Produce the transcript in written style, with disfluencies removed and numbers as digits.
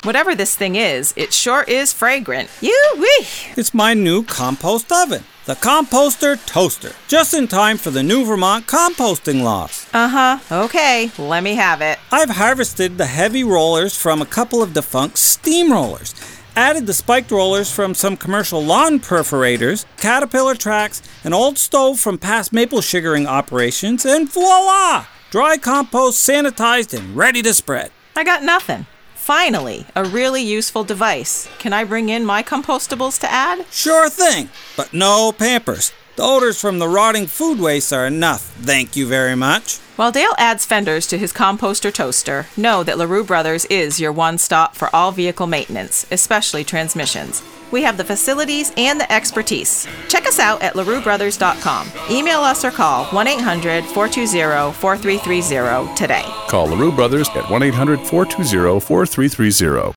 Whatever this thing is, it sure is fragrant. Yoo-wee! It's my new compost oven, the Composter Toaster, just in time for the new Vermont composting laws. Okay, let me have it. I've harvested the heavy rollers from a couple of defunct steamrollers, added the spiked rollers from some commercial lawn perforators, Caterpillar tracks, an old stove from past maple sugaring operations, and voila! Dry compost sanitized and ready to spread. I got nothing. Finally, a really useful device. Can I bring in my compostables to add? Sure thing, but no Pampers. The odors from the rotting food waste are enough, thank you very much. While Dale adds fenders to his composter toaster, know that LaRue Brothers is your one-stop for all vehicle maintenance, especially transmissions. We have the facilities and the expertise. Check us out at LaRueBrothers.com. Email us or call 1-800-420-4330 today. Call LaRue Brothers at 1-800-420-4330.